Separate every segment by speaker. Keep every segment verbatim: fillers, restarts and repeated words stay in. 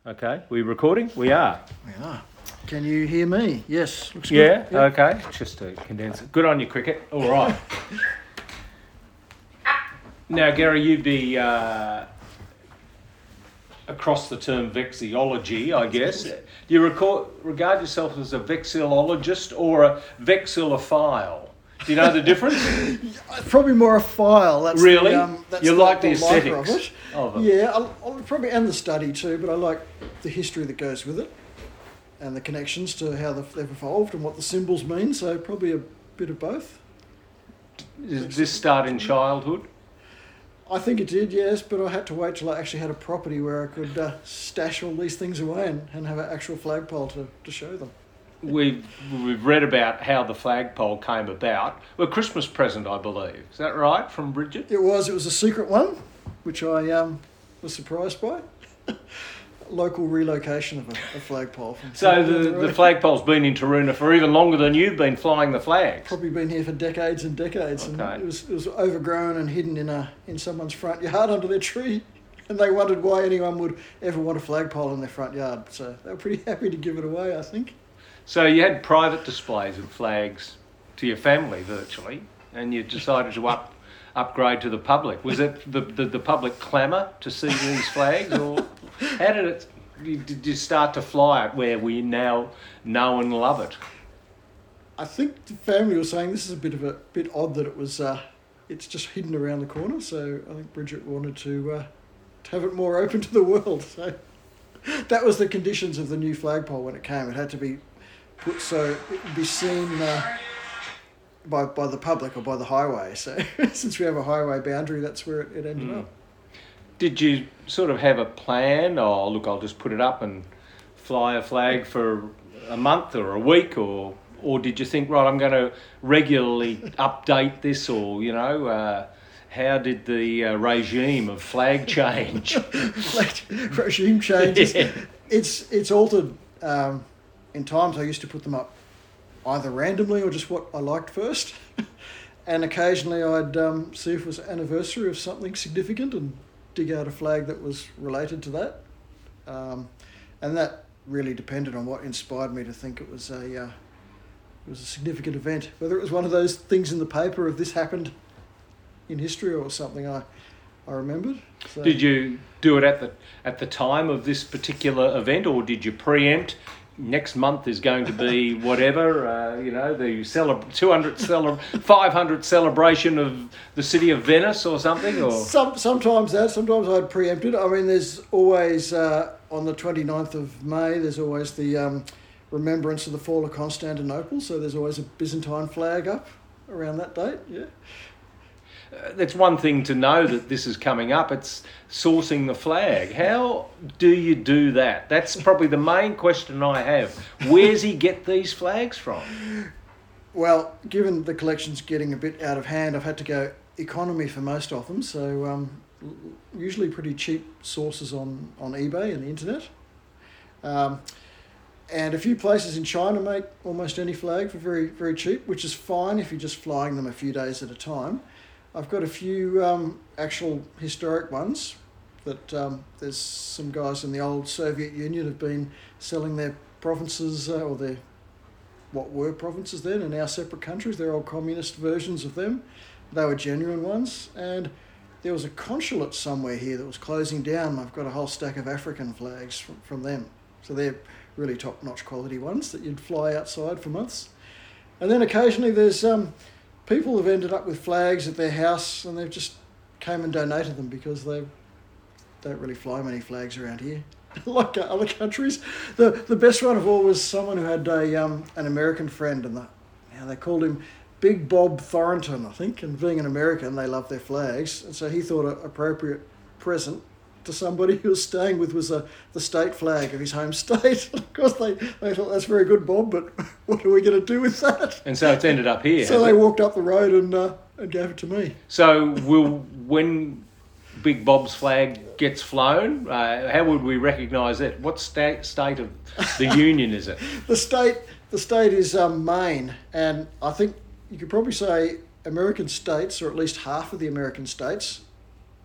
Speaker 1: Okay, we recording? We are.
Speaker 2: We are. Can you hear me? Yes. Looks
Speaker 1: Yeah,
Speaker 2: good. Yep.
Speaker 1: okay. Just to condense it. Good on you, cricket. All right. Now, Gary, you'd be uh, across the term vexillology, I guess. Do you record, regard yourself as a vexillologist or a vexillophile? Do you know the difference?
Speaker 2: Probably more a file. That's
Speaker 1: Really?
Speaker 2: The, um, that's
Speaker 1: You
Speaker 2: the,
Speaker 1: like the
Speaker 2: lifer
Speaker 1: aesthetics
Speaker 2: of it.
Speaker 1: of it?
Speaker 2: Yeah, I'll, I'll probably and the study too, but I like the history that goes with it and the connections to how they've, they've evolved and what the symbols mean. So probably a bit of both.
Speaker 1: Does this start in childhood?
Speaker 2: I think it did, yes, but I had to wait till I actually had a property where I could uh, stash all these things away and, and have an actual flagpole to, to show them.
Speaker 1: We've, we've read about how the flagpole came about. Well, a Christmas present, I believe. Is that right, from Bridget?
Speaker 2: It was. It was a secret one, which I um, was surprised by. Local relocation of a, a flagpole. From
Speaker 1: So the, the flagpole's been in Taroona for even longer than you've been flying the flags.
Speaker 2: Probably been here for decades and decades,
Speaker 1: Okay.
Speaker 2: and it was it was overgrown and hidden in a in someone's front yard under their tree, and they wondered why anyone would ever want a flagpole in their front yard. So they were pretty happy to give it away, I think.
Speaker 1: So you had private displays of flags to your family virtually, and you decided to up upgrade to the public. Was it the, the, the public clamour to see these flags, or how did it? Did you start to fly it where we now know and love it?
Speaker 2: I think the family was saying this is a bit of a bit odd that it was uh, it's just hidden around the corner. So I think Bridget wanted to uh, to have it more open to the world. So that was the conditions of the new flagpole when it came. It had to be put so it would be seen uh, by by the public or by the highway. So since we have a highway boundary, that's where it, it ended
Speaker 1: Mm.
Speaker 2: up.
Speaker 1: Did you sort of have a plan? Oh, look, I'll just put it up and fly a flag for a month or a week, or or did you think, right, I'm going to regularly update this, or you know, uh, how did the uh, regime of flag change?
Speaker 2: Flag regime changes.
Speaker 1: Yeah.
Speaker 2: It's it's altered. Um, in times, I used to put them up either randomly or just what I liked first, and occasionally I'd um, see if it was an anniversary of something significant and dig out a flag that was related to that, um, and that really depended on what inspired me to think it was a uh, it was a significant event. Whether it was one of those things in the paper of this happened in history or something I I remembered. So,
Speaker 1: Did you do it at the at the time of this particular event, or did you preempt? Next month is going to be whatever, uh, you know, the celeb- two hundredth, cele- five hundredth celebration of the city of Venice or something? Or
Speaker 2: Some, sometimes that, sometimes I'd preempt it. I mean, there's always, uh, on the twenty-ninth of May, there's always the um, remembrance of the fall of Constantinople, so there's always a Byzantine flag up around that date, yeah.
Speaker 1: Uh, it's one thing to know that this is coming up, it's sourcing the flag. How do you do that? That's probably the main question I have. Where's he get these flags from?
Speaker 2: Well, given the collection's getting a bit out of hand, I've had to go economy for most of them, so um, usually pretty cheap sources on, on eBay and the internet. Um, and a few places in China make almost any flag for very, very cheap, which is fine if you're just flying them a few days at a time. I've got a few um, actual historic ones that um, there's some guys in the old Soviet Union have been selling their provinces, uh, or their what were provinces then, and now separate countries. They're old communist versions of them. They were genuine ones. And there was a consulate somewhere here that was closing down. I've got a whole stack of African flags from, from them. So they're really top-notch quality ones that you'd fly outside for months. And then occasionally there's... Um, people have ended up with flags at their house and they've just came and donated them because they don't really fly many flags around here, like other countries. The the best one of all was someone who had a um, an American friend, and the, you know, they called him Big Bob Thornton, I think. And being an American, they love their flags, and so he thought an appropriate present to somebody who was staying with was a, the state flag of his home state. Of course, they, they thought, that's very good, Bob, but what are we going to do with that?
Speaker 1: And so it's ended up here.
Speaker 2: So they it? walked up the road and uh, and gave it to me.
Speaker 1: So will when Big Bob's flag gets flown, uh, how would we recognise it? What state state of the union is it?
Speaker 2: The state the state is um, Maine, and I think you could probably say American states, or at least half of the American states,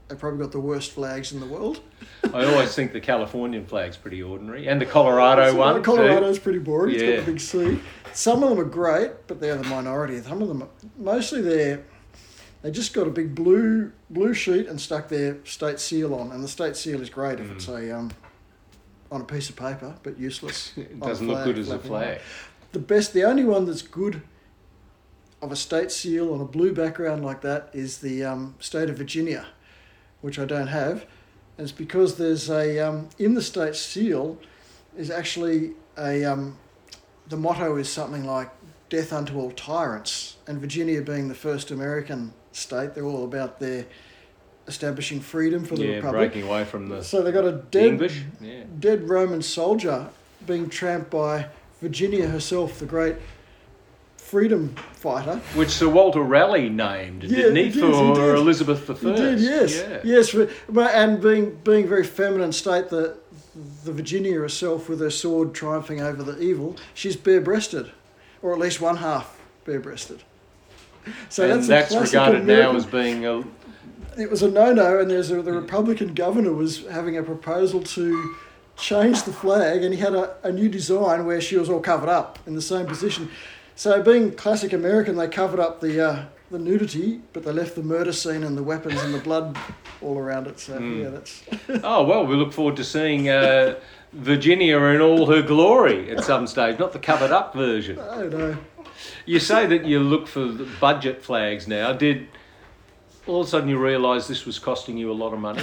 Speaker 2: they've probably got the worst flags in the world.
Speaker 1: I always think the Californian flag's pretty ordinary, and the Colorado
Speaker 2: So,
Speaker 1: one
Speaker 2: Colorado's
Speaker 1: too.
Speaker 2: pretty boring. It's
Speaker 1: Yeah.
Speaker 2: got the big C. Some of them are great, but they're the minority. Some of them, are, mostly they're, they just got a big blue blue sheet and stuck their state seal on, and the state seal is great if
Speaker 1: Mm.
Speaker 2: it's a um, on a piece of paper, but useless.
Speaker 1: It
Speaker 2: on a
Speaker 1: doesn't look
Speaker 2: flag,
Speaker 1: good as a
Speaker 2: flapping
Speaker 1: flag.
Speaker 2: around. The best, the only one that's good of a state seal on a blue background like that is the um, state of Virginia, which I don't have. And it's because there's a um, in the state seal is actually a um, the motto is something like "Death unto all tyrants," and Virginia being the first American state, they're all about their establishing freedom for the
Speaker 1: Yeah,
Speaker 2: republic.
Speaker 1: breaking away from the,
Speaker 2: So they got a
Speaker 1: the
Speaker 2: dead
Speaker 1: English. Yeah.
Speaker 2: dead Roman soldier being tramped by Virginia herself, the great freedom fighter.
Speaker 1: Which Sir Walter Raleigh named,
Speaker 2: Yeah,
Speaker 1: didn't he,
Speaker 2: he did,
Speaker 1: for
Speaker 2: he did.
Speaker 1: Elizabeth the
Speaker 2: He
Speaker 1: First?
Speaker 2: did, yes,
Speaker 1: Yeah.
Speaker 2: yes, but, but- and being being a very feminine state, the the Virginia herself with her sword triumphing over the evil, she's bare-breasted, or at least one half bare-breasted. So
Speaker 1: and
Speaker 2: that's,
Speaker 1: that's,
Speaker 2: a classic
Speaker 1: regarded now
Speaker 2: American-
Speaker 1: as being a.
Speaker 2: It was a no-no, and there's a, the Republican governor was having a proposal to change the flag, and he had a, a new design where she was all covered up in the same position. So, being classic American, they covered up the uh, the nudity, but they left the murder scene and the weapons and the blood all around it. So,
Speaker 1: Mm.
Speaker 2: yeah, that's
Speaker 1: Oh, well, we look forward to seeing uh, Virginia in all her glory at some stage, not the covered up version.
Speaker 2: I don't know.
Speaker 1: You say that you look for the budget flags now. Did all of a sudden you realise this was costing you a lot of money?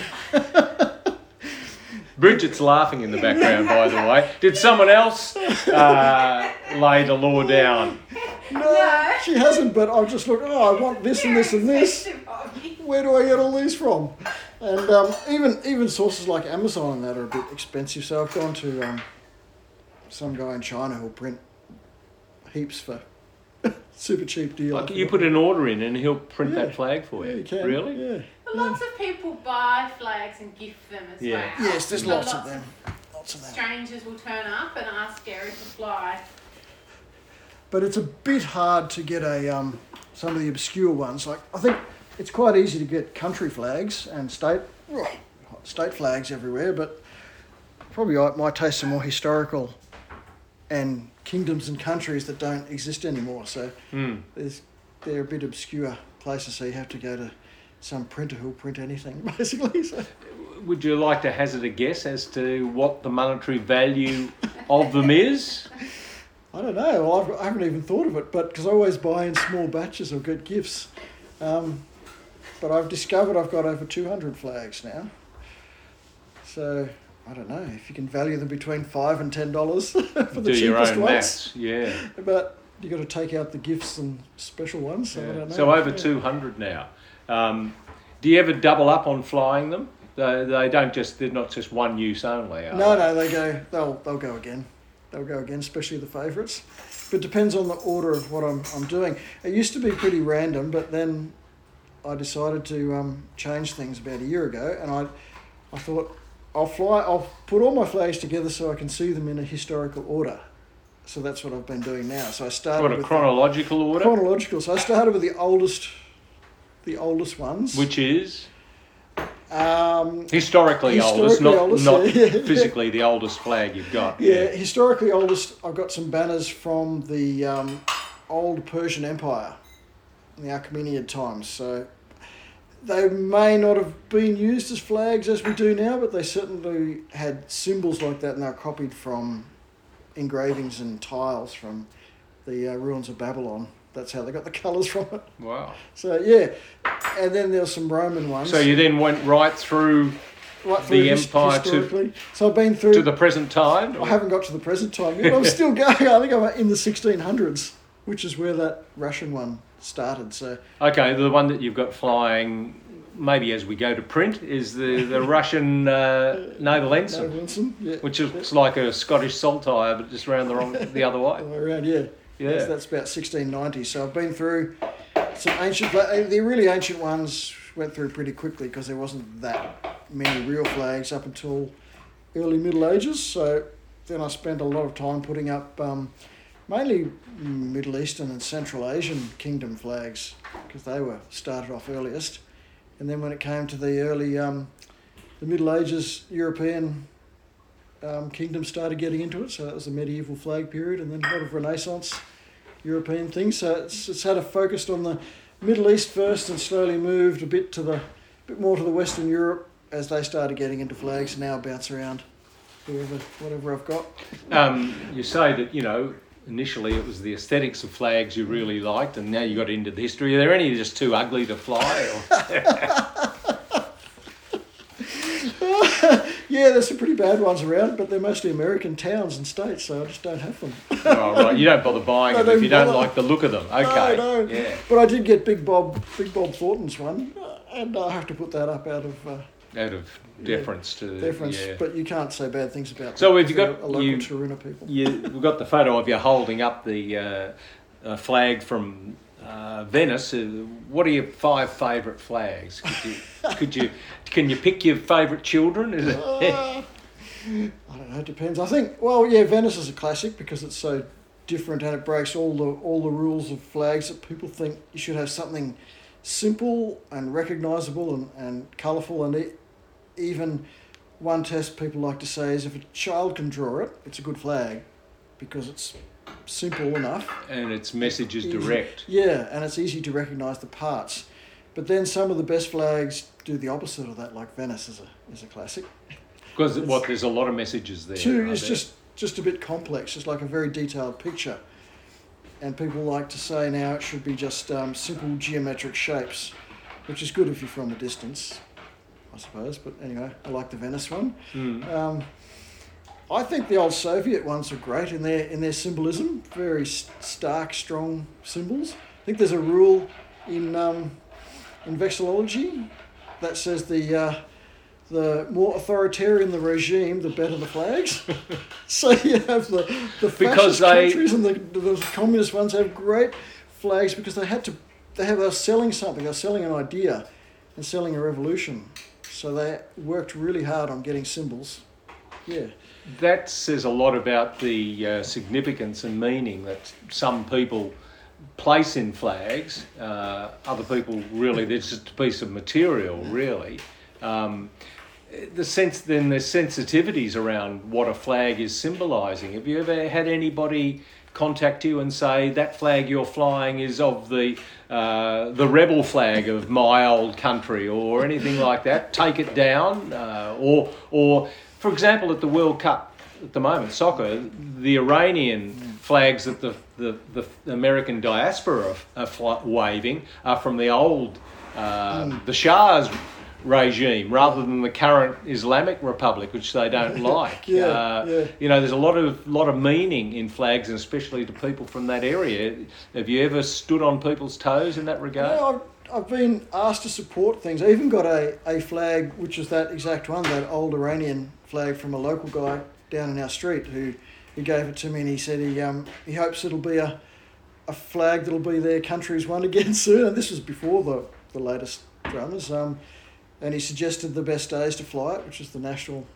Speaker 1: Bridget's laughing in the background, by the way. Did someone else uh, lay the law down?
Speaker 2: No,
Speaker 3: No.
Speaker 2: she hasn't. But I've just looked. Oh, I want this and this and this. Where do I get all these from? And um, even even sources like Amazon and that are a bit expensive. So I've gone to um, some guy in China who'll print heaps for super cheap deal.
Speaker 1: Like you put an order in and he'll print
Speaker 2: Yeah.
Speaker 1: that flag for you.
Speaker 2: Yeah, you can.
Speaker 1: Really?
Speaker 2: Yeah.
Speaker 3: But lots of people buy flags and gift them as
Speaker 1: Yeah.
Speaker 3: well.
Speaker 2: Yes, there's
Speaker 3: So
Speaker 2: lots of them. Lots of them.
Speaker 3: Strangers will turn up and ask Gary to fly.
Speaker 2: But it's a bit hard to get a um, some of the obscure ones. Like I think it's quite easy to get country flags and state state flags everywhere, but probably I might taste some more historical and kingdoms and countries that don't exist anymore. So
Speaker 1: Hmm.
Speaker 2: there's they're a bit obscure places, so you have to go to some printer who'll print anything basically. So
Speaker 1: Would you like to hazard a guess as to what the monetary value of them is?
Speaker 2: I don't know. Well, I've, I haven't even thought of it, but because I always buy in small batches or get gifts. Um, but I've discovered I've got over two hundred flags now. So I don't know if you can value them between five and ten dollars for the
Speaker 1: Do your
Speaker 2: cheapest
Speaker 1: own
Speaker 2: ones.
Speaker 1: maths, yeah.
Speaker 2: But you got to take out the gifts and special ones. So I
Speaker 1: Yeah.
Speaker 2: don't know.
Speaker 1: So over
Speaker 2: Yeah.
Speaker 1: two hundred now. Um, do you ever double up on flying them? They, they don't just, they're not just one use only, are
Speaker 2: No,
Speaker 1: they?
Speaker 2: no, they go. They'll they'll go again. They'll go again, especially the favourites. But it depends on the order of what I'm I'm doing. It used to be pretty random, but then I decided to um, change things about a year ago, and I I thought I'll fly. I'll put all my flags together so I can see them in a historical order. So that's what I've been doing now. So I started
Speaker 1: What, a
Speaker 2: with
Speaker 1: chronological
Speaker 2: the,
Speaker 1: order?
Speaker 2: chronological. So I started with the oldest, the oldest ones.
Speaker 1: Which is
Speaker 2: um,
Speaker 1: historically, oldest,
Speaker 2: Historically
Speaker 1: not,
Speaker 2: oldest,
Speaker 1: not
Speaker 2: yeah, yeah.
Speaker 1: physically the oldest flag you've got.
Speaker 2: Yeah, historically oldest. I've got some banners from the um, old Persian Empire, in the Achaemenid times. So they may not have been used as flags as we do now, but they certainly had symbols like that, and they were copied from engravings and tiles from the uh, ruins of Babylon. That's how they got the colours from it.
Speaker 1: Wow.
Speaker 2: So yeah, and then there's some Roman ones.
Speaker 1: So you then went right through
Speaker 2: right
Speaker 1: the
Speaker 2: through his-
Speaker 1: empire to-
Speaker 2: historically. So I've been through
Speaker 1: to the present time?
Speaker 2: I haven't got to the present time yet. I'm still going. I think I'm in the sixteen hundreds, which is where that Russian one started. So
Speaker 1: Okay, the one that you've got flying, maybe as we go to print, is the, the Russian uh, naval
Speaker 2: no
Speaker 1: ensign,
Speaker 2: Wilson, yeah,
Speaker 1: which looks like a Scottish saltire, but just round the wrong the other
Speaker 2: all
Speaker 1: way.
Speaker 2: the way around. Yeah,
Speaker 1: Yeah.
Speaker 2: That's, that's about sixteen ninety. So I've been through some ancient. fla- The really ancient ones went through pretty quickly because there wasn't that many real flags up until early Middle Ages. So then I spent a lot of time putting up um, mainly Middle Eastern and Central Asian kingdom flags because they were started off earliest. And then when it came to the early, um, the Middle Ages, European um, kingdoms started getting into it. So that was the medieval flag period, and then a lot of Renaissance European things. So it's, it's had a focus on the Middle East first, and slowly moved a bit to the, bit more to the Western Europe as they started getting into flags. And now bounce around whoever, whatever I've got.
Speaker 1: Um, you say that, you know, initially it was the aesthetics of flags you really liked, and now you got into the history. Are there any just too ugly to fly? Or?
Speaker 2: Yeah, there's some pretty bad ones around, but they're mostly American towns and states, so I just don't have them.
Speaker 1: Oh, right. You don't bother buying
Speaker 2: I
Speaker 1: them if
Speaker 2: don't
Speaker 1: you don't
Speaker 2: bother.
Speaker 1: like the look of them. Okay.
Speaker 2: No, no.
Speaker 1: Yeah.
Speaker 2: But I did get Big Bob, Big Bob Thornton's one, uh, and I have to put that up out of uh,
Speaker 1: Out of deference to
Speaker 2: deference.
Speaker 1: yeah.
Speaker 2: But you can't say bad things about.
Speaker 1: So
Speaker 2: them,
Speaker 1: have you
Speaker 2: 'cause
Speaker 1: got-
Speaker 2: they're a local
Speaker 1: you-
Speaker 2: Taroona people?
Speaker 1: You, we've got the photo of you holding up the uh, uh, flag from uh, Venice. Uh, what are your five favourite flags? Could you, could you, can you pick your favourite children? Is it?
Speaker 2: Uh, I don't know. It depends. I think. Well, yeah, Venice is a classic because it's so different and it breaks all the all the rules of flags that people think you should have something simple and recognisable and, and colourful, and e- even one test people like to say is if a child can draw it, it's a good flag because it's simple enough.
Speaker 1: And its message is
Speaker 2: Easy.
Speaker 1: direct.
Speaker 2: Yeah, and it's easy to recognise the parts. But then some of the best flags do the opposite of that, like Venice is a is a classic.
Speaker 1: Because what there's a lot of messages there.
Speaker 2: Two
Speaker 1: are
Speaker 2: is
Speaker 1: there?
Speaker 2: just just a bit complex. It's like a very detailed picture, and people like to say now it should be just um, simple geometric shapes, which is good if you're from a distance, I suppose. But anyway, I like the Venice one.
Speaker 1: Mm.
Speaker 2: Um, I think the old Soviet ones are great in their in their symbolism. Very s- stark, strong symbols. I think there's a rule in um, in vexillology that says the uh, the more authoritarian the regime, the better the flags. So you have the the
Speaker 1: Because
Speaker 2: fascist
Speaker 1: they-
Speaker 2: countries and the, the communist ones have great flags because they had to they have they're selling something. They're selling an idea and selling a revolution. So they worked really hard on getting symbols. Yeah.
Speaker 1: That says a lot about the uh, significance and meaning that some people place in flags. Uh, other people really, they're just a piece of material, really. Um, the sense then there's sensitivities around what a flag is symbolising. Have you ever had anybody contact you and say that flag you're flying is of the uh, the rebel flag of my old country or anything like that? Take it down, uh, or or for example, at the World Cup at the moment, soccer, the Iranian flags that the, the, the American diaspora are, are fly, waving are from the old, uh,
Speaker 2: Mm.
Speaker 1: the Shah's regime rather than the current Islamic Republic, which they don't like.
Speaker 2: Yeah,
Speaker 1: uh,
Speaker 2: yeah.
Speaker 1: You know, there's a lot of lot of meaning in flags, and especially to people from that area. Have you ever stood on people's toes in that regard?
Speaker 2: No, I've, I've been asked to support things. I even got a, a flag, which is that exact one, that old Iranian flag from a local guy down in our street who, who gave it to me, and he said he um he hopes it'll be a a flag that'll be their country's one again soon. And this was before the, the latest dramas. Um, and he suggested the best days to fly it, which is the national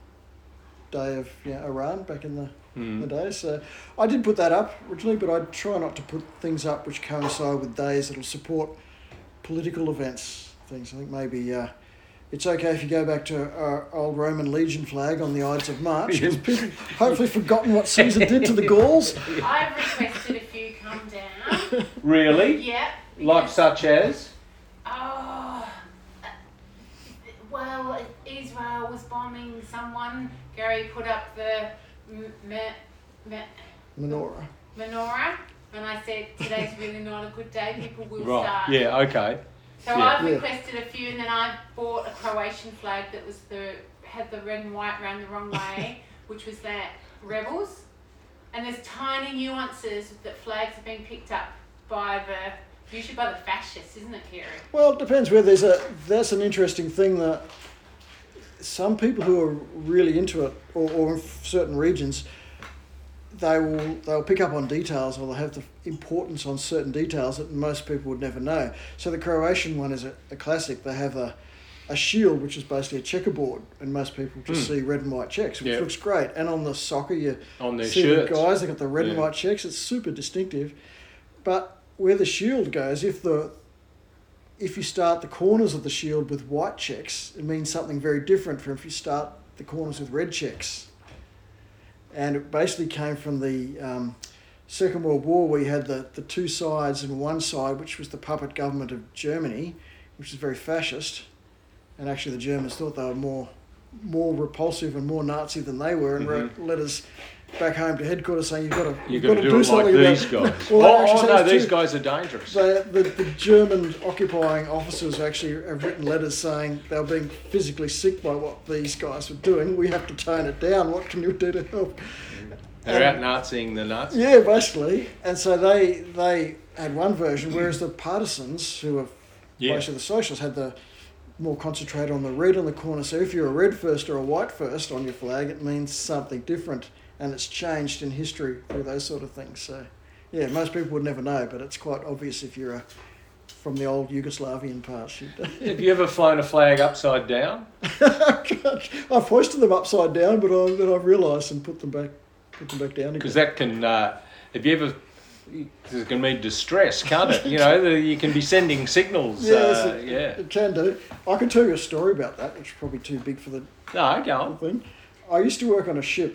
Speaker 2: day of you know, Iran back in the,
Speaker 1: Mm.
Speaker 2: the days. So I did put that up originally, but I try not to put things up which coincide with days that'll support political events. Things. I think maybe uh, it's okay if you go back to our old Roman legion flag on the Ides of March, because people hopefully forgotten what Caesar did to the Gauls.
Speaker 3: I've requested a few come down.
Speaker 1: Really?
Speaker 3: Yep.
Speaker 1: Like
Speaker 3: because-
Speaker 1: such as?
Speaker 3: Oh, well, Israel was bombing someone. Gary put up the m- me- me-
Speaker 2: Menorah.
Speaker 3: menorah, and I said today's really not a good day. People will
Speaker 1: Right.
Speaker 3: start.
Speaker 1: Yeah. Okay.
Speaker 3: So
Speaker 1: Yeah.
Speaker 3: I've
Speaker 2: Yeah.
Speaker 3: requested a few, and then I bought a Croatian flag that was the had the red and white round the wrong way, which was that rebels. And there's tiny nuances that flags have been picked up by the usually by the fascists, isn't it, Kerry?
Speaker 2: Well, it depends where there's a. That's an interesting thing that some people who are really into it, or, or in certain regions, they will they'll pick up on details, or they'll have the importance on certain details that most people would never know. So the Croatian one is a, a classic. They have a a shield, which is basically a checkerboard, and most people just
Speaker 1: Mm.
Speaker 2: see red and white checks, which
Speaker 1: Yeah.
Speaker 2: looks great. And on the soccer, you
Speaker 1: On their
Speaker 2: see
Speaker 1: shirts.
Speaker 2: the guys, they got the red and
Speaker 1: Yeah.
Speaker 2: white checks. It's super distinctive. But where the shield goes, if the if you start the corners of the shield with white checks, it means something very different from if you start the corners with red checks. And it basically came from the um, Second World War, where you had the, the two sides, and one side, which was the puppet government of Germany, which is very fascist. And actually the Germans thought they were more more repulsive and more Nazi than they were, and
Speaker 1: Mm-hmm.
Speaker 2: wrote letters back home to headquarters saying you've got to,
Speaker 1: You've
Speaker 2: got
Speaker 1: got to
Speaker 2: to
Speaker 1: do,
Speaker 2: do
Speaker 1: it
Speaker 2: something
Speaker 1: like
Speaker 2: about
Speaker 1: these guys.
Speaker 2: Well, they
Speaker 1: oh,
Speaker 2: actually
Speaker 1: oh
Speaker 2: said
Speaker 1: no,
Speaker 2: it's
Speaker 1: these
Speaker 2: too-
Speaker 1: guys are dangerous.
Speaker 2: So the, the German occupying officers actually have written letters saying they were being physically sick by what these guys were doing. We have to tone it down. What can you do to help?
Speaker 1: They're
Speaker 2: And-
Speaker 1: out Naziing the Nazis.
Speaker 2: Yeah, basically. And so they they had one version, whereas the partisans, who were
Speaker 1: Yeah.
Speaker 2: mostly the socialists, had the more concentrated on the red on the corner. So if you're a red first or a white first on your flag, it means something different, and it's changed in history through those sort of things. So, yeah, most people would never know, but it's quite obvious if you're a, from the old Yugoslavian parts.
Speaker 1: Have you ever flown a flag upside down?
Speaker 2: I've hoisted them upside down, but I, then I've realised and put them back, put them back down again.
Speaker 1: Because that can, uh, have you ever, it can mean distress, can't it? You know, the, you can be sending signals.
Speaker 2: Yes,
Speaker 1: uh,
Speaker 2: it,
Speaker 1: yeah.
Speaker 2: it can do. I can tell you a story about that, which is probably too big for the
Speaker 1: No, go on.
Speaker 2: thing. I used to work on a ship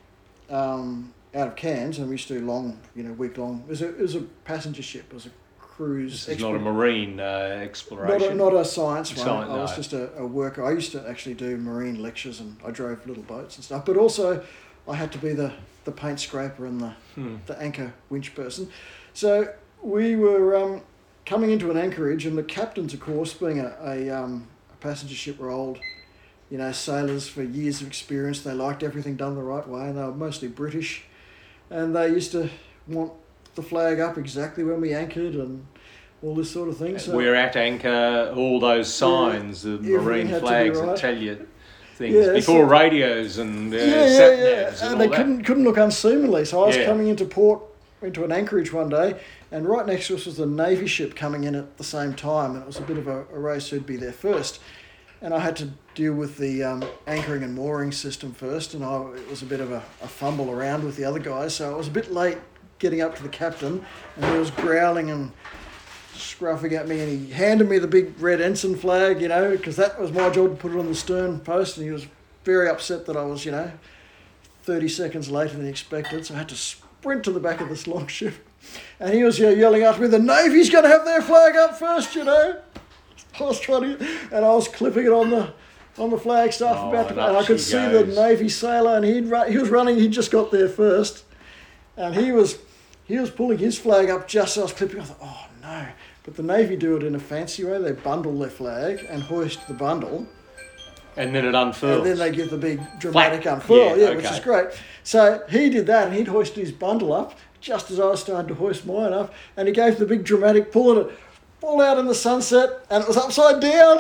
Speaker 2: um, out of Cairns, and we used to do long, you know, week long. It was a, it was a passenger ship. It was a cruise.
Speaker 1: This is not a marine uh,
Speaker 2: not
Speaker 1: exploration.
Speaker 2: a, not a science one.
Speaker 1: Science,
Speaker 2: I was
Speaker 1: no.
Speaker 2: just a, a worker. I used to actually do marine lectures, and I drove little boats and stuff. But also, I had to be the, the paint scraper and the
Speaker 1: Hmm.
Speaker 2: the anchor winch person. So we were um, coming into an anchorage, and the captains, of course, being a, a, um, a passenger ship, were old, you know, sailors for years of experience. They liked everything done the right way, and they were mostly British. And they used to want the flag up exactly when we anchored and all this sort of thing. So
Speaker 1: We're at anchor, all those signs, the
Speaker 2: everything
Speaker 1: marine
Speaker 2: had to be
Speaker 1: flags
Speaker 2: right.
Speaker 1: that tell you things.
Speaker 2: Yeah,
Speaker 1: Before
Speaker 2: so-
Speaker 1: radios and uh,
Speaker 2: yeah, yeah,
Speaker 1: sat
Speaker 2: yeah.
Speaker 1: navs and,
Speaker 2: And
Speaker 1: all
Speaker 2: they
Speaker 1: that.
Speaker 2: couldn't couldn't look unseemly. So I was
Speaker 1: Yeah.
Speaker 2: coming into port, into an anchorage one day, and right next to us was the Navy ship coming in at the same time, and it was a bit of a, a race who'd be there first. And I had to deal with the um, anchoring and mooring system first, and I, it was a bit of a, a fumble around with the other guys, so I was a bit late getting up to the captain, and he was growling and scruffing at me, and he handed me the big red ensign flag, you know, because that was my job to put it on the stern post, and he was very upset that I was, you know, thirty seconds later than expected, so I had to sprint to the back of this long ship, and he was, you know, yelling after me, the Navy's going to have their flag up first, you know. I was trying to, and I was clipping it on the on the flag staff
Speaker 1: Oh,
Speaker 2: about to,
Speaker 1: and
Speaker 2: and
Speaker 1: up
Speaker 2: I could
Speaker 1: she
Speaker 2: see the
Speaker 1: goes.
Speaker 2: Navy sailor, and he'd run, he was running, he just got there first, and he was he was pulling his flag up just as I was clipping. I thought, oh no! But the Navy do it in a fancy way. They bundle their flag and hoist the bundle,
Speaker 1: And then it unfurls.
Speaker 2: and then they give the big dramatic
Speaker 1: Flat.
Speaker 2: unfurl,
Speaker 1: Yeah,
Speaker 2: yeah, which
Speaker 1: okay.
Speaker 2: is great. So he did that, and he'd hoisted his bundle up just as I was starting to hoist mine up, and he gave the big dramatic pull, and it fall out in the sunset, and it was upside down.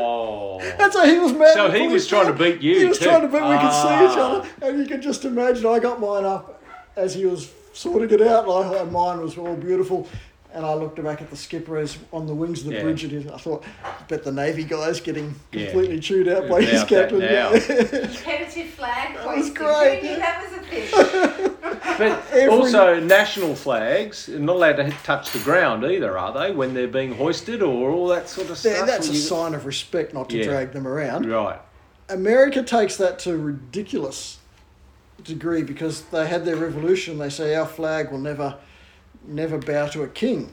Speaker 1: Oh.
Speaker 2: And so he was mad.
Speaker 1: So
Speaker 2: and
Speaker 1: he
Speaker 2: pulled
Speaker 1: was
Speaker 2: his
Speaker 1: trying to
Speaker 2: down.
Speaker 1: beat you
Speaker 2: He was
Speaker 1: too.
Speaker 2: trying to beat. We could see each
Speaker 1: Ah.
Speaker 2: other, and you could just imagine. I got mine up as he was sorting it out, and I, and mine was all beautiful. And I looked back at the skipper as on the wings of the
Speaker 1: Yeah.
Speaker 2: bridge, and I thought, I bet the Navy guy's getting
Speaker 1: Yeah.
Speaker 2: completely chewed out by his
Speaker 1: About that
Speaker 2: captain.
Speaker 1: now.
Speaker 3: Competitive flag
Speaker 2: was
Speaker 3: hoisting.
Speaker 2: great,
Speaker 3: Who knew
Speaker 2: yeah.
Speaker 3: that was a thing?
Speaker 1: But
Speaker 2: Every-
Speaker 1: also, national flags are not allowed to touch the ground either, are they, when they're being hoisted or all that sort of
Speaker 2: That-
Speaker 1: stuff?
Speaker 2: That's a
Speaker 1: Or you-
Speaker 2: sign of respect not to
Speaker 1: Yeah.
Speaker 2: drag them around.
Speaker 1: Right.
Speaker 2: America takes that to a ridiculous degree because they had their revolution. They say our flag will never, never bow to a king.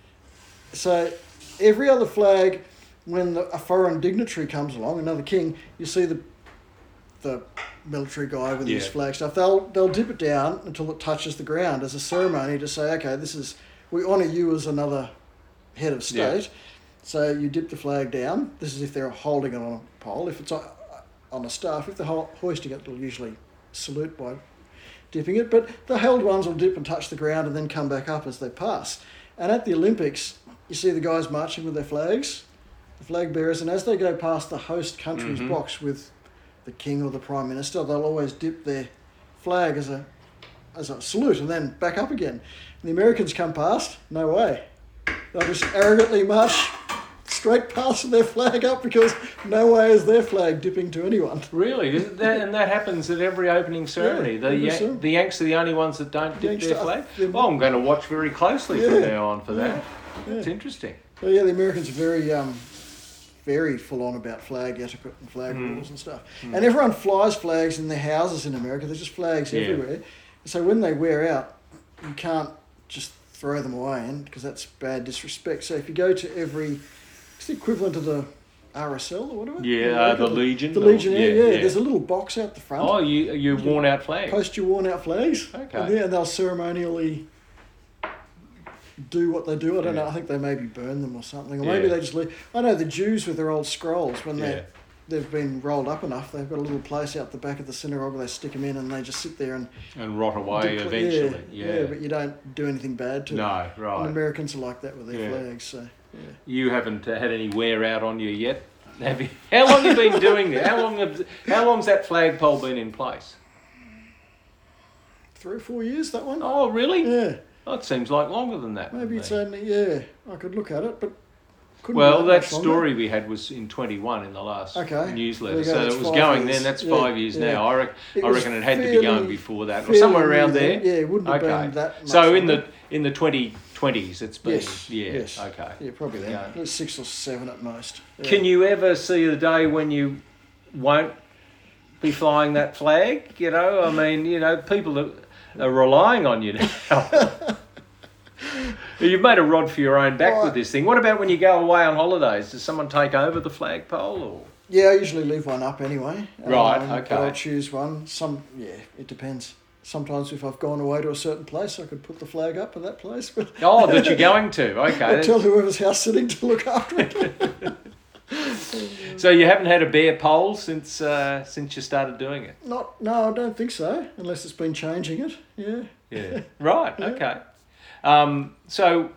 Speaker 2: So every other flag, when the, a foreign dignitary comes along, another king, you see the the military guy with his
Speaker 1: Yeah.
Speaker 2: flag stuff. They'll they'll dip it down until it touches the ground as a ceremony to say, okay, this is we honour you as another head of state.
Speaker 1: Yeah.
Speaker 2: So you dip the flag down. This is if they're holding it on a pole. If it's on on a staff, if they're ho- hoisting it, they'll usually salute by dipping it. But the held ones will dip and touch the ground and then come back up as they pass. And at the Olympics, you see the guys marching with their flags, the flag bearers, and as they go past the host country's
Speaker 1: Mhm.
Speaker 2: box with the king or the prime minister, they'll always dip their flag as a as a salute and then back up again. And the Americans come past, no way. They'll just arrogantly march straight past with their flag up because no way is their flag dipping to anyone.
Speaker 1: Really? Is that, and that happens at every opening ceremony.
Speaker 2: Yeah,
Speaker 1: the,
Speaker 2: every
Speaker 1: Yan-
Speaker 2: ceremony.
Speaker 1: the Yanks are the only ones that don't dip
Speaker 2: Yanks
Speaker 1: their
Speaker 2: are-
Speaker 1: flag?
Speaker 2: they're-
Speaker 1: Well, I'm going to watch very closely from
Speaker 2: Yeah.
Speaker 1: now on for that.
Speaker 2: Yeah.
Speaker 1: That's interesting.
Speaker 2: But yeah, the Americans are very, um, very full on about flag etiquette and flag
Speaker 1: Mm.
Speaker 2: rules and stuff.
Speaker 1: Mm.
Speaker 2: And everyone flies flags in their houses in America. There's just flags
Speaker 1: Yeah.
Speaker 2: everywhere. So when they wear out, you can't just throw them away, and because that's bad disrespect. So if you go to every, it's the equivalent of the R S L or whatever.
Speaker 1: Yeah,
Speaker 2: You know,
Speaker 1: uh, the
Speaker 2: the-
Speaker 1: Legion.
Speaker 2: The
Speaker 1: or-
Speaker 2: Legion, yeah, yeah, There's a little box out the front.
Speaker 1: Oh, you you worn out flags.
Speaker 2: Post your worn out flags.
Speaker 1: Okay.
Speaker 2: And yeah, they'll ceremonially do what they do. I don't
Speaker 1: Yeah.
Speaker 2: know. I think they maybe burn them or something, or
Speaker 1: Yeah.
Speaker 2: maybe they just leave. I know the Jews with their old scrolls when
Speaker 1: Yeah.
Speaker 2: they they've been rolled up enough. They've got a little place out the back of the synagogue where they stick them in, and they just sit there and
Speaker 1: And rot away
Speaker 2: decla-
Speaker 1: eventually.
Speaker 2: Yeah,
Speaker 1: Yeah.
Speaker 2: but you don't do anything bad to them.
Speaker 1: No,
Speaker 2: And
Speaker 1: right.
Speaker 2: Americans are like that with their
Speaker 1: Yeah.
Speaker 2: flags. So yeah.
Speaker 1: You haven't uh, had any wear out on you yet, have you? How long have you been doing it? How long have, how long's that flagpole been in place?
Speaker 2: Three or four years that one.
Speaker 1: Oh, really?
Speaker 2: Yeah,
Speaker 1: Oh, it seems like longer than that.
Speaker 2: maybe
Speaker 1: to
Speaker 2: it's
Speaker 1: me.
Speaker 2: only yeah. I could look at it, but couldn't be
Speaker 1: Well, that
Speaker 2: much longer.
Speaker 1: story we had was in twenty-one in the last
Speaker 2: Okay.
Speaker 1: newsletter,
Speaker 2: There you go,
Speaker 1: so
Speaker 2: that's
Speaker 1: it was
Speaker 2: five
Speaker 1: going
Speaker 2: years.
Speaker 1: then. That's
Speaker 2: Yeah,
Speaker 1: five years
Speaker 2: yeah.
Speaker 1: now. I, rec-
Speaker 2: It
Speaker 1: I
Speaker 2: was
Speaker 1: reckon it had to be
Speaker 2: fairly-
Speaker 1: going before that, or
Speaker 2: fairly
Speaker 1: somewhere around
Speaker 2: new
Speaker 1: there.
Speaker 2: then. Yeah, it wouldn't have
Speaker 1: Okay.
Speaker 2: been that much
Speaker 1: So in the
Speaker 2: longer.
Speaker 1: in the twenty twenties, it's been
Speaker 2: Yes,
Speaker 1: yeah.
Speaker 2: yes.
Speaker 1: Okay.
Speaker 2: Yeah, probably then.
Speaker 1: Yeah.
Speaker 2: There's six or seven at most. Yeah.
Speaker 1: Can you ever see the day when you won't be flying that flag? You know, I mean, you know, people are, are relying on you now. You've made a rod for your own back
Speaker 2: Right.
Speaker 1: with this thing. What about when you go away on holidays? Does someone take over the flagpole? Or?
Speaker 2: Yeah, I usually leave one up anyway.
Speaker 1: Right,
Speaker 2: Um,
Speaker 1: okay.
Speaker 2: But I'll choose one. Some, yeah, it depends. Sometimes if I've gone away to a certain place, I could put the flag up at that place. But
Speaker 1: Oh, that you're going to. Okay.
Speaker 2: I'll tell
Speaker 1: that's-
Speaker 2: whoever's house sitting to look after it.
Speaker 1: So you haven't had a bare pole since uh, since you started doing it?
Speaker 2: Not, no, I don't think so. Unless it's been changing it. Yeah.
Speaker 1: Yeah. Right.
Speaker 2: Yeah.
Speaker 1: Okay. Um, so,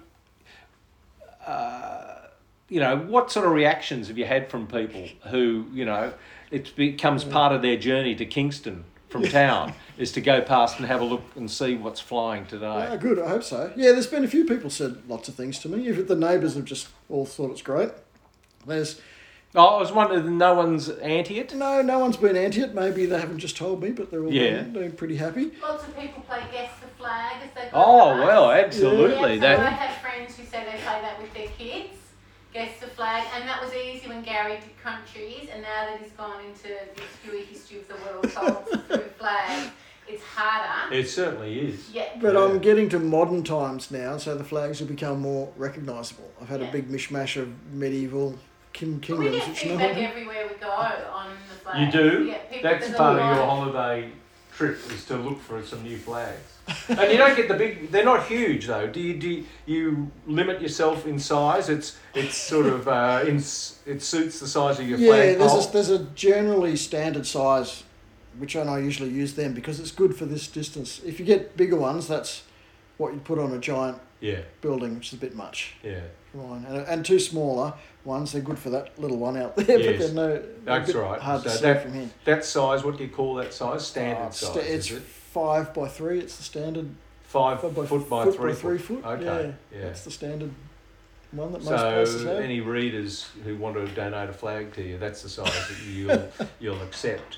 Speaker 1: uh, you know, what sort of reactions have you had from people who, you know, it becomes part of their journey to Kingston from town is to go past and have a look and see what's flying
Speaker 2: Ah,
Speaker 1: today?
Speaker 2: good. I hope so. Yeah, there's been a few people said lots of things to me. Even the neighbours have just all thought it's great. There's
Speaker 1: Oh, I was wondering, no one's anti it?
Speaker 2: no, no one's been anti it. Maybe they haven't just told me, but they're all
Speaker 1: Yeah.
Speaker 2: been, been pretty happy.
Speaker 3: Lots of people play guess the flag as they go
Speaker 1: Oh,
Speaker 3: past.
Speaker 1: well, absolutely.
Speaker 3: Yeah, so I
Speaker 1: That
Speaker 3: have friends who say they play that with their kids, guess the flag, and that was easy when Gary did countries, and now that he's gone into the obscure history of the world told through flags, it's harder.
Speaker 1: it certainly is.
Speaker 3: Yeah.
Speaker 2: But
Speaker 1: Yeah.
Speaker 2: I'm getting to modern times now, so the flags will become more recognisable. I've had
Speaker 3: Yeah.
Speaker 2: a big mishmash of medieval king
Speaker 3: But we
Speaker 2: kingdoms,
Speaker 3: get
Speaker 2: which no
Speaker 3: feedback
Speaker 2: one.
Speaker 3: everywhere we go on the flag.
Speaker 1: You do?
Speaker 3: Yeah, people,
Speaker 1: That's
Speaker 3: there's a
Speaker 1: part of
Speaker 3: lot
Speaker 1: your holiday trip is to look for some new flags. And you don't get the big. They're not huge though. Do you? Do you, you limit yourself in size? It's it's sort of uh, in, it suits the size of your
Speaker 2: Yeah,
Speaker 1: flagpole.
Speaker 2: there's a, there's a generally standard size, which I know I usually use them because it's good for this distance. If you get bigger ones, that's what you put on a giant
Speaker 1: Yeah,
Speaker 2: building, which is a bit much.
Speaker 1: yeah.
Speaker 2: Fine. And, and two smaller ones, they're good for that little one out there,
Speaker 1: Yes.
Speaker 2: but they're no. they're
Speaker 1: That's
Speaker 2: a bit
Speaker 1: right.
Speaker 2: Hard
Speaker 1: So
Speaker 2: to see
Speaker 1: that-
Speaker 2: from here.
Speaker 1: That size. What do you call that size? Standard
Speaker 2: Uh, it's
Speaker 1: size.
Speaker 2: sta- it's
Speaker 1: is it?
Speaker 2: five by three. It's the standard.
Speaker 1: Five
Speaker 2: five by
Speaker 1: foot by
Speaker 2: foot
Speaker 1: three
Speaker 2: by three
Speaker 1: foot.
Speaker 2: foot.
Speaker 1: Okay.
Speaker 2: Yeah,
Speaker 1: Yeah.
Speaker 2: that's the standard one that most places
Speaker 1: So
Speaker 2: have.
Speaker 1: any readers who want to donate a flag to you, that's the size that you'll you'll accept.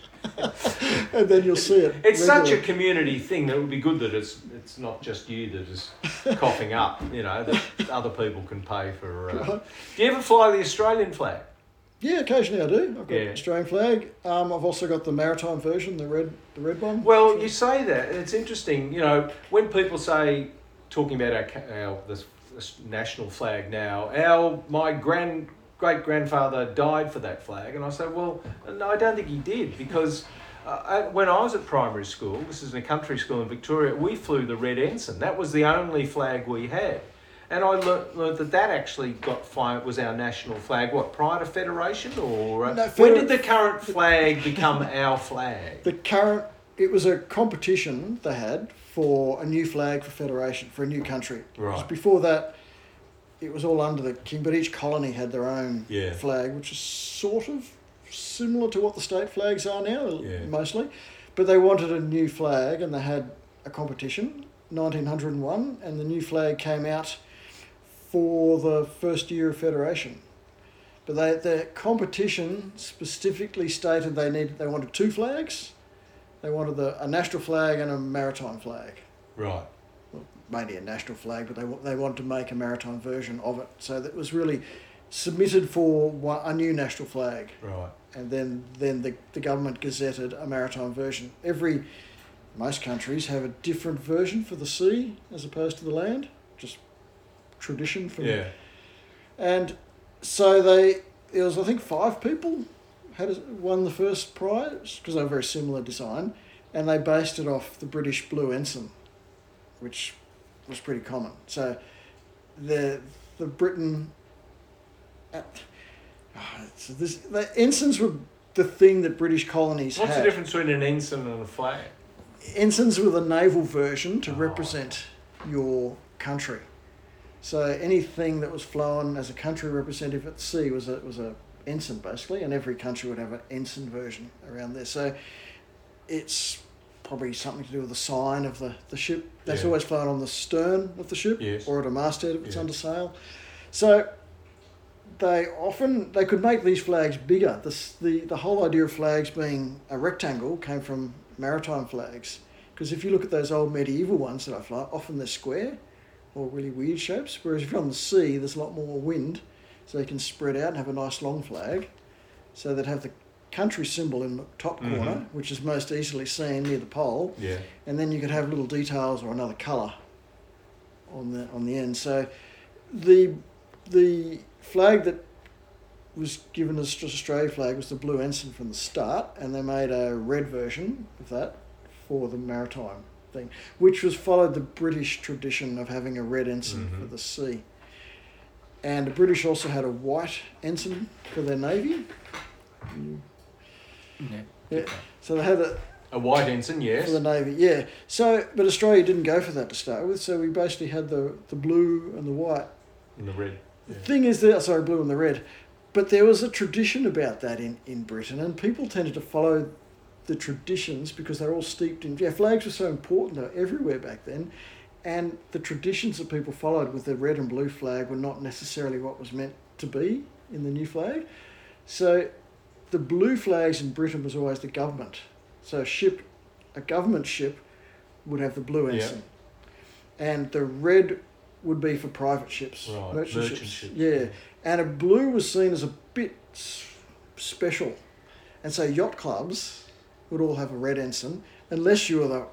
Speaker 2: And then you'll see it.
Speaker 1: It's such a
Speaker 2: regularly.
Speaker 1: community thing that it would be good that it's it's not just you that is coughing up. You know that other people can pay for. Uh...
Speaker 2: Right.
Speaker 1: Do you ever fly the Australian flag?
Speaker 2: Yeah, occasionally I do. I've got
Speaker 1: Yeah.
Speaker 2: Australian flag. Um, I've also got the maritime version, the red, the red one.
Speaker 1: Well, you say that, and it's interesting. You know, when people say talking about our, ca- our this, this national flag now, our my grand great grandfather died for that flag, and I said, well, no, I don't think he did because. Uh, when I was at primary school, this is in a country school in Victoria, we flew the red ensign. That was the only flag we had. And I learnt, learnt that that actually got flown, was our national flag, what, prior to Federation? Or uh,
Speaker 2: No,
Speaker 1: when
Speaker 2: Feder-
Speaker 1: did the current flag become our flag?
Speaker 2: The current, it was a competition they had for a new flag for Federation, for a new country.
Speaker 1: Right.
Speaker 2: 'Cause before that, it was all under the king, but each colony had their own
Speaker 1: Yeah.
Speaker 2: flag, which is sort of similar to what the state flags are now,
Speaker 1: Yeah.
Speaker 2: mostly. But they wanted a new flag, and they had a competition, nineteen oh one, and the new flag came out for the first year of Federation. But they, the competition specifically stated they needed, they wanted two flags. They wanted the, a national flag and a maritime flag.
Speaker 1: Right.
Speaker 2: well, mainly a national flag, but they wa- they wanted to make a maritime version of it. So that was really submitted for one, a new national flag,
Speaker 1: Right.
Speaker 2: and then then the, the government gazetted a maritime version. Every most countries have a different version for the sea as opposed to the land, just tradition from
Speaker 1: Yeah.
Speaker 2: and so they there was I think five people had a, won the first prize because they were very similar design, and they based it off the British blue ensign, which was pretty common. So the the Britain. Uh, so this the ensigns were the thing that British colonies
Speaker 1: What's
Speaker 2: had.
Speaker 1: the difference between an ensign and a flag?
Speaker 2: Ensigns were the naval version to
Speaker 1: Oh.
Speaker 2: represent your country. So anything that was flown as a country representative at sea was a was a ensign basically, and every country would have an ensign version around there. So it's probably something to do with the sign of the, the ship. That's
Speaker 1: Yeah.
Speaker 2: always flown on the stern of the ship,
Speaker 1: Yes.
Speaker 2: or at a masthead if it's
Speaker 1: Yeah.
Speaker 2: under sail. So they often they could make these flags bigger. The s- the the whole idea of flags being a rectangle came from maritime flags, because if you look at those old medieval ones that I fly, often they're square or really weird shapes. Whereas if you're on the sea, there's a lot more wind, so you can spread out and have a nice long flag. So they'd have the country symbol in the top
Speaker 1: Mhm.
Speaker 2: corner, which is most easily seen near the pole,
Speaker 1: Yeah.
Speaker 2: and then you could have little details or another colour on the on the end. So the the flag that was given as just Australia flag was the blue ensign from the start, and they made a red version of that for the maritime thing, which was followed the British tradition of having a red ensign
Speaker 1: Mhm.
Speaker 2: for the sea. And the British also had a white ensign for their navy.
Speaker 1: Yeah.
Speaker 2: Yeah. So they had a
Speaker 1: A white ensign, yes.
Speaker 2: for the navy, yeah. So, but Australia didn't go for that to start with. So we basically had the the blue and the white.
Speaker 1: And the red.
Speaker 2: The
Speaker 1: Yeah.
Speaker 2: thing is that sorry, blue and the red, but there was a tradition about that in, in Britain, and people tended to follow the traditions because they're all steeped in. Yeah, flags were so important; they were everywhere back then, and the traditions that people followed with the red and blue flag were not necessarily what was meant to be in the new flag. So, the blue flags in Britain was always the government. So a ship, a government ship, would have the blue
Speaker 1: Yeah.
Speaker 2: ensign, and the red would be for private ships,
Speaker 1: Right,
Speaker 2: merchant,
Speaker 1: merchant
Speaker 2: ships.
Speaker 1: ships.
Speaker 2: Yeah, and a blue was seen as a bit s- special, and so yacht clubs would all have a red ensign, unless you were the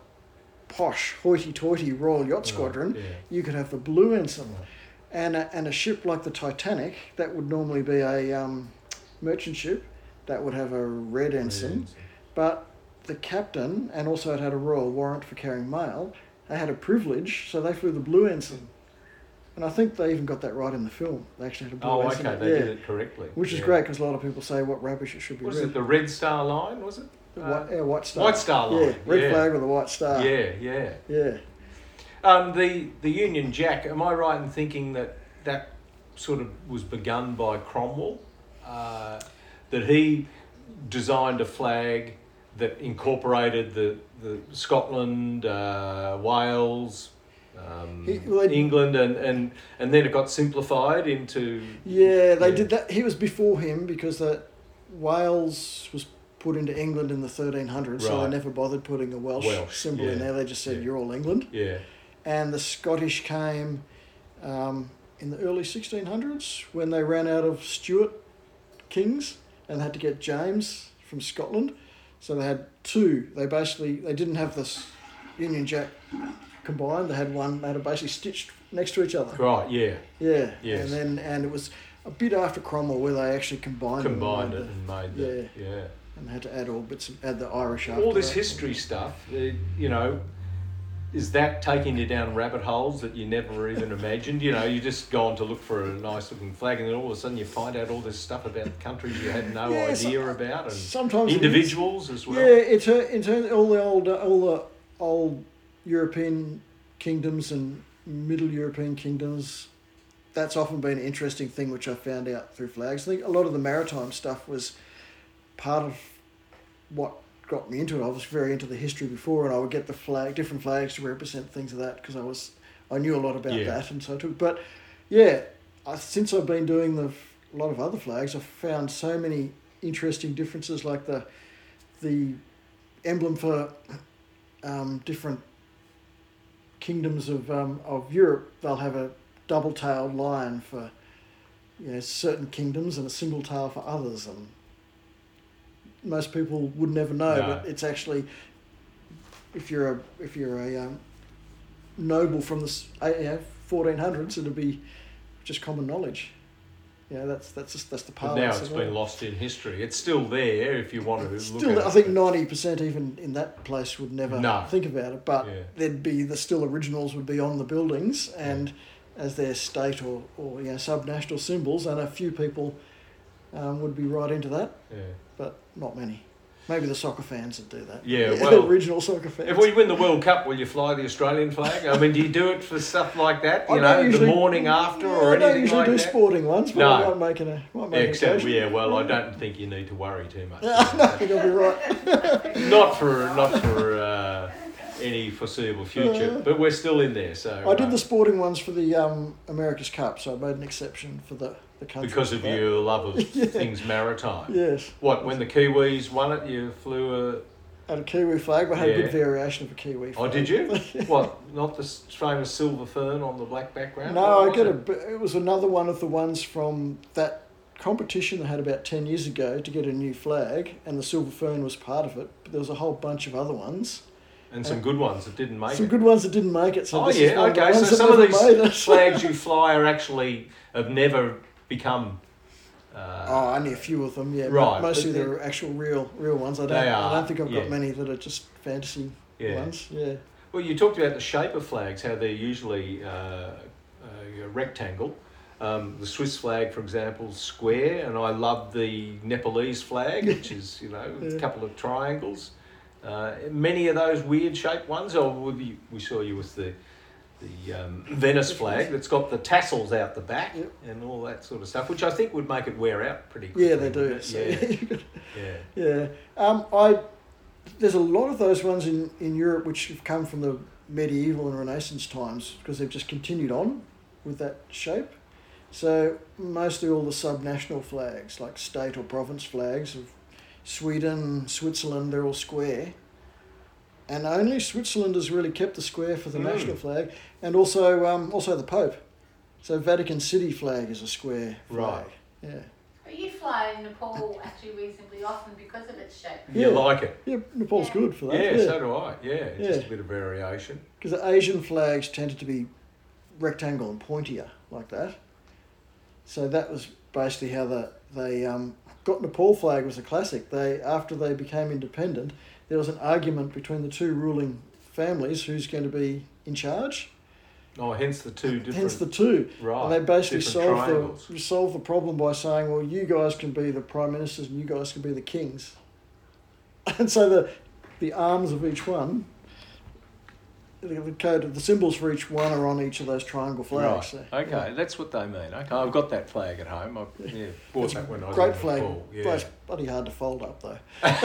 Speaker 2: posh, hoity-toity Royal Yacht Squadron.
Speaker 1: Right, yeah.
Speaker 2: You could have the blue ensign,
Speaker 1: Right.
Speaker 2: and a, and a ship like the Titanic that would normally be a um, merchant ship that would have a red ensign.
Speaker 1: Red ensign.
Speaker 2: But the captain, and also it had a royal warrant for carrying mail, they had a privilege, so they flew the blue ensign. And I think they even got that right in the film. They actually had a blue
Speaker 1: Oh,
Speaker 2: ensign.
Speaker 1: okay, they
Speaker 2: yeah.
Speaker 1: did it correctly.
Speaker 2: Which is
Speaker 1: Yeah.
Speaker 2: great because a lot of people say what rubbish it should be
Speaker 1: Was
Speaker 2: red.
Speaker 1: it the Red Star Line, was it?
Speaker 2: The
Speaker 1: Uh,
Speaker 2: white, yeah, white star.
Speaker 1: White Star Line,
Speaker 2: Yeah, red
Speaker 1: yeah.
Speaker 2: flag with a white star.
Speaker 1: Yeah, yeah.
Speaker 2: Yeah.
Speaker 1: Um, the the Union Jack. Am I right in thinking that that sort of was begun by Cromwell? Uh, that he designed a flag that incorporated the the Scotland, uh, Wales, um,
Speaker 2: He- well, they-
Speaker 1: England, and, and and then it got simplified into.
Speaker 2: Yeah, they
Speaker 1: Yeah.
Speaker 2: did that. He was before him because that Wales was put into England in the thirteen hundreds, so they
Speaker 1: Right.
Speaker 2: never bothered putting a Welsh,
Speaker 1: Welsh,
Speaker 2: symbol in
Speaker 1: yeah.
Speaker 2: there. They just said,
Speaker 1: Yeah.
Speaker 2: you're all England.
Speaker 1: Yeah.
Speaker 2: And the Scottish came um, in the early sixteen hundreds when they ran out of Stuart kings and they had to get James from Scotland. So they had two. They basically, they didn't have this Union Jack combined. They had one, they had it basically stitched next to each other.
Speaker 1: Right. Yeah.
Speaker 2: Yeah.
Speaker 1: Yes.
Speaker 2: And then, and it was a bit after Cromwell where they actually combined them and
Speaker 1: Combined
Speaker 2: made
Speaker 1: it and made
Speaker 2: the-
Speaker 1: the yeah.
Speaker 2: and they had to add all bits, of, add the Irish after
Speaker 1: All this
Speaker 2: that.
Speaker 1: history stuff, uh, you know, is that taking you down rabbit holes that you never even imagined? You know, you just go on to look for a nice looking flag, and then all of a sudden you find out all this stuff about countries you had no
Speaker 2: Yeah, so-
Speaker 1: idea about, and
Speaker 2: Sometimes it is.
Speaker 1: individuals as well.
Speaker 2: Yeah, it's a, in terms all the old all the old European kingdoms and Middle European kingdoms. That's often been an interesting thing, which I found out through flags. I think a lot of the maritime stuff was part of what got me into it. I was very into the history before, and I would get the flag, different flags to represent things of that because I was I knew a lot about
Speaker 1: Yeah.
Speaker 2: that, and so I took. But yeah, I, since I've been doing the a lot of other flags, I've found so many interesting differences, like the the emblem for um, different kingdoms of um, of Europe, they'll have a double-tailed lion for you know, certain kingdoms and a single tail for others, and most people would never know,
Speaker 1: No.
Speaker 2: but it's actually, if you're a if you're a um, noble from the s- uh, you know, fourteen hundreds, it'll be just common knowledge. Yeah, that's that's just, that's the
Speaker 1: But
Speaker 2: parlance.
Speaker 1: now it's
Speaker 2: of
Speaker 1: been
Speaker 2: it.
Speaker 1: lost in history. It's still there if you want to look
Speaker 2: Still,
Speaker 1: at
Speaker 2: I
Speaker 1: it.
Speaker 2: think ninety percent even in that place would never
Speaker 1: No.
Speaker 2: think about it. But
Speaker 1: Yeah.
Speaker 2: there'd be the still originals would be on the buildings and as their state or, or you know subnational symbols, and a few people um, would be right into that,
Speaker 1: Yeah.
Speaker 2: but not many. Maybe the soccer fans would do that.
Speaker 1: Yeah,
Speaker 2: the
Speaker 1: well,
Speaker 2: original soccer fans.
Speaker 1: If we win the World Cup, will you fly the Australian flag? I mean, do you do it for stuff like that?
Speaker 2: I
Speaker 1: You
Speaker 2: don't
Speaker 1: know,
Speaker 2: usually-
Speaker 1: the morning after
Speaker 2: Yeah,
Speaker 1: or
Speaker 2: I don't
Speaker 1: anything
Speaker 2: usually
Speaker 1: like
Speaker 2: do
Speaker 1: that?
Speaker 2: sporting ones, but
Speaker 1: No.
Speaker 2: I might make it a might make
Speaker 1: Except,
Speaker 2: an occasion.
Speaker 1: yeah, well, I don't think you need to worry too much.
Speaker 2: I think I'll be right.
Speaker 1: Not for not for uh, any foreseeable future, but we're still in there. So
Speaker 2: I did
Speaker 1: uh,
Speaker 2: the sporting ones for the um, America's Cup, so I made an exception for the, the country.
Speaker 1: because of
Speaker 2: for that.
Speaker 1: your love of things maritime.
Speaker 2: Yes.
Speaker 1: What, when the Kiwis won it, you flew a...
Speaker 2: Had a Kiwi flag, but I had a
Speaker 1: Yeah.
Speaker 2: good variation of a Kiwi
Speaker 1: Oh,
Speaker 2: flag.
Speaker 1: did you? What, not the s- famous silver fern on the black background?
Speaker 2: No,
Speaker 1: What
Speaker 2: I
Speaker 1: was
Speaker 2: got a.
Speaker 1: it?
Speaker 2: b- It was another one of the ones from that competition they had about ten years ago to get a new flag, and the silver fern was part of it. But there was a whole bunch of other ones.
Speaker 1: And some good ones that didn't make
Speaker 2: Some
Speaker 1: it.
Speaker 2: good ones that didn't make it. So
Speaker 1: Oh
Speaker 2: this is
Speaker 1: yeah,
Speaker 2: one of the
Speaker 1: okay. So
Speaker 2: ones that
Speaker 1: some of
Speaker 2: never made
Speaker 1: these
Speaker 2: it.
Speaker 1: flags you fly are actually have never become. Uh,
Speaker 2: Oh, only a few of them. Yeah,
Speaker 1: Right,
Speaker 2: Mostly
Speaker 1: but they-
Speaker 2: they're actual real real ones. I don't.
Speaker 1: They
Speaker 2: I
Speaker 1: are,
Speaker 2: don't think I've got
Speaker 1: yeah.
Speaker 2: many that are just fantasy
Speaker 1: Yeah.
Speaker 2: ones. Yeah.
Speaker 1: Well, you talked about the shape of flags, how they're usually uh, a rectangle. Um, the Swiss flag, for example, is square, and I love the Nepalese flag, which is you know a
Speaker 2: Yeah.
Speaker 1: couple of triangles. Uh, many of those weird shaped ones, or we, we saw you with the the um, Venice flag that's got the tassels out the back
Speaker 2: Yep.
Speaker 1: and all that sort of stuff, which I think would make it wear out pretty quickly.
Speaker 2: Yeah, they do.
Speaker 1: wouldn't it?
Speaker 2: So
Speaker 1: Yeah,
Speaker 2: you could-
Speaker 1: yeah.
Speaker 2: yeah. Um, I there's a lot of those ones in, in Europe which have come from the medieval and Renaissance times because they've just continued on with that shape. So mostly all the subnational flags, like state or province flags of Sweden, Switzerland, they're all square. And only Switzerland has really kept the square for the
Speaker 1: Mm.
Speaker 2: national flag, and also um, also the Pope. So Vatican City flag is a square flag.
Speaker 1: Right.
Speaker 2: Yeah.
Speaker 3: But you fly in Nepal actually reasonably often because of its shape.
Speaker 1: You
Speaker 2: Yeah.
Speaker 1: like it?
Speaker 2: Yeah, Nepal's
Speaker 3: Yeah.
Speaker 2: good for that.
Speaker 1: Yeah,
Speaker 2: Yeah.
Speaker 1: so do I. Yeah, just
Speaker 2: Yeah.
Speaker 1: a bit of variation.
Speaker 2: Because the Asian flags tended to be rectangle and pointier like that. So that was basically how the, they um, got Nepal flag was a classic. They after they became independent, there was an argument between the two ruling families who's going to be in charge.
Speaker 1: Oh, hence the two different.
Speaker 2: Hence the two.
Speaker 1: right.
Speaker 2: And they basically
Speaker 1: different
Speaker 2: solved
Speaker 1: triangles.
Speaker 2: the solved the problem by saying, well, you guys can be the prime ministers and you guys can be the kings. And so the the arms of each one, the, the code, the symbols for each one are on each of those triangle flags.
Speaker 1: Right.
Speaker 2: So,
Speaker 1: Okay,
Speaker 2: yeah.
Speaker 1: that's what they mean. Okay, I've got that flag at home. I yeah, bought
Speaker 2: It's
Speaker 1: that when I was
Speaker 2: great
Speaker 1: in
Speaker 2: flag,
Speaker 1: Nepal.
Speaker 2: but
Speaker 1: Yeah.
Speaker 2: it's bloody hard to fold up though.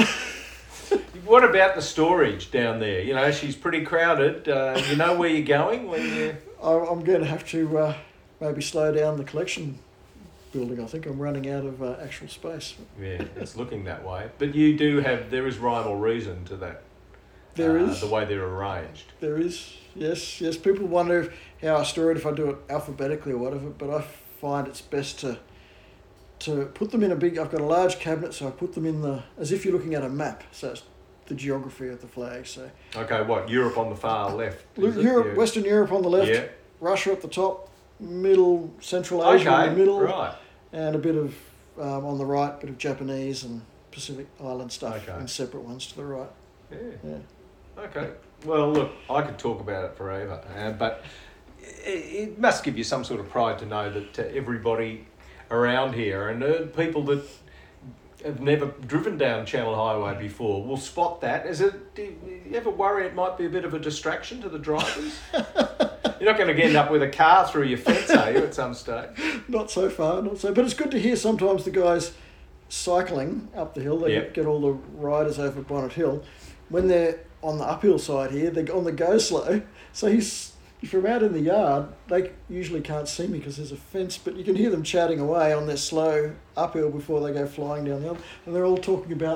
Speaker 1: What about the storage down there? You know, she's pretty crowded. Uh, you know where you're going when you.
Speaker 2: I, I'm going to have to uh, maybe slow down the collection building. I think I'm running out of uh, actual space.
Speaker 1: Yeah, it's looking that way. But you do have. There is rhyme or reason to that.
Speaker 2: There
Speaker 1: uh,
Speaker 2: is.
Speaker 1: the way they're arranged.
Speaker 2: There is, yes, yes. People wonder if, how I store it if I do it alphabetically or whatever, but I find it's best to to put them in a big. I've got a large cabinet, so I put them in the as if you're looking at a map. So it's the geography of the flag. So
Speaker 1: Okay, what Europe on the far left? is it?
Speaker 2: Europe,
Speaker 1: Yeah.
Speaker 2: Western Europe on the left,
Speaker 1: Yeah.
Speaker 2: Russia at the top, middle, Central Asia
Speaker 1: Okay,
Speaker 2: in the middle,
Speaker 1: right.
Speaker 2: and a bit of um, on the right, bit of Japanese and Pacific Island stuff,
Speaker 1: Okay.
Speaker 2: and separate ones to the right.
Speaker 1: Yeah.
Speaker 2: Yeah.
Speaker 1: Okay. Well, look, I could talk about it forever, uh, but it, it must give you some sort of pride to know that uh, everybody around here and uh, people that have never driven down Channel Highway before will spot that. Is it? Do you ever worry it might be a bit of a distraction to the drivers? You're not going to end up with a car through your fence, are you, at some stage?
Speaker 2: Not so far, not so. But it's good to hear sometimes the guys cycling up the hill. They
Speaker 1: Yep.
Speaker 2: get all the riders over Bonnet Hill. When they're on the uphill side here, they're on the go slow. So he's from out in the yard. They usually can't see me because there's a fence, but you can hear them chatting away on their slow uphill before they go flying down the hill. And they're all talking about the,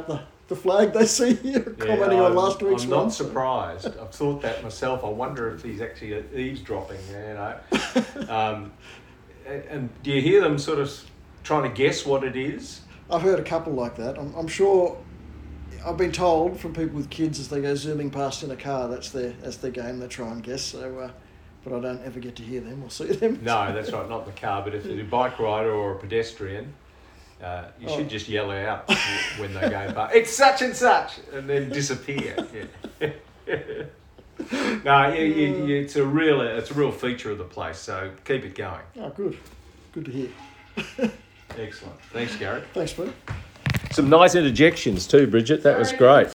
Speaker 2: the flag they see you
Speaker 1: Yeah,
Speaker 2: commenting on
Speaker 1: I'm-
Speaker 2: last week's
Speaker 1: I'm
Speaker 2: one.
Speaker 1: not surprised. I've thought that myself. I wonder if he's actually eavesdropping. You know. Um, and, and do you hear them sort of trying to guess what it is?
Speaker 2: I've heard a couple like that. I'm, I'm sure. I've been told from people with kids as they go zooming past in a car, that's their that's their game. They try and guess. So, uh, but I don't ever get to hear them or see them.
Speaker 1: No, that's right. Not in the car, but if it's a bike rider or a pedestrian, uh, you
Speaker 2: Oh.
Speaker 1: should just yell out when they go past. It's such and such, and then disappear. Yeah. No, yeah, yeah, yeah, it's a real it's a real feature of the place. So keep it going.
Speaker 2: Oh, good. Good to hear.
Speaker 1: Excellent. Thanks, Gary.
Speaker 2: Thanks, Pete.
Speaker 1: Some nice interjections too, Bridget. That was
Speaker 3: Very
Speaker 1: great.